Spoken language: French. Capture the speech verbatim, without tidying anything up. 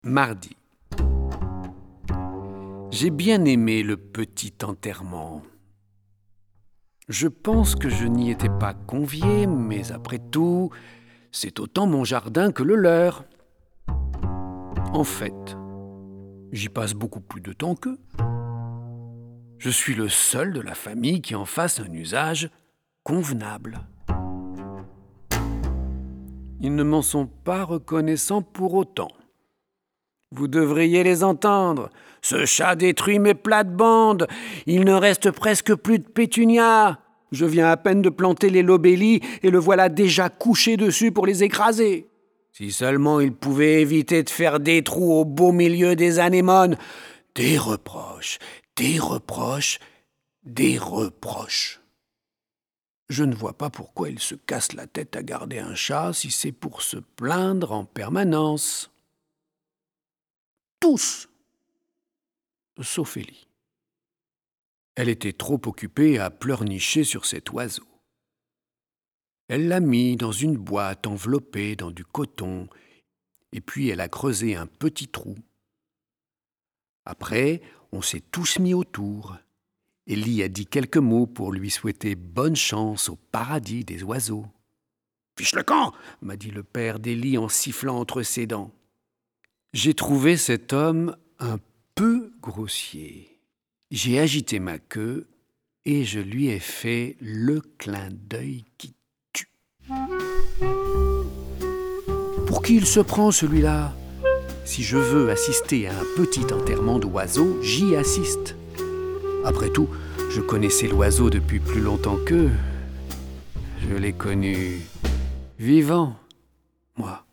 Mardi. J'ai bien aimé le petit enterrement. Je pense que je n'y étais pas convié, mais après tout, c'est autant mon jardin que le leur. En fait, j'y passe beaucoup plus de temps qu'eux. Je suis le seul de la famille qui en fasse un usage convenable. Ils ne m'en sont pas reconnaissants pour autant. Vous devriez les entendre. Ce chat détruit mes plates-bandes. Il ne reste presque plus de pétunias. Je viens à peine de planter les lobélies et le voilà déjà couché dessus pour les écraser. Si seulement il pouvait éviter de faire des trous au beau milieu des anémones. Des reproches, des reproches, des reproches. Je ne vois pas pourquoi il se casse la tête à garder un chat si c'est pour se plaindre en permanence. Tous, sauf Ellie. Elle était trop occupée à pleurnicher sur cet oiseau. Elle l'a mis dans une boîte enveloppée dans du coton, et puis elle a creusé un petit trou. Après, on s'est tous mis autour. Ellie a dit quelques mots pour lui souhaiter bonne chance au paradis des oiseaux. « Fiche le camp !» m'a dit le père d'Ellie en sifflant entre ses dents. J'ai trouvé cet homme un peu grossier. J'ai agité ma queue et je lui ai fait le clin d'œil qui tue. Pour qui il se prend, celui-là ? Si je veux assister à un petit enterrement d'oiseau, j'y assiste. Après tout, je connaissais l'oiseau depuis plus longtemps qu'eux. Je l'ai connu vivant, moi.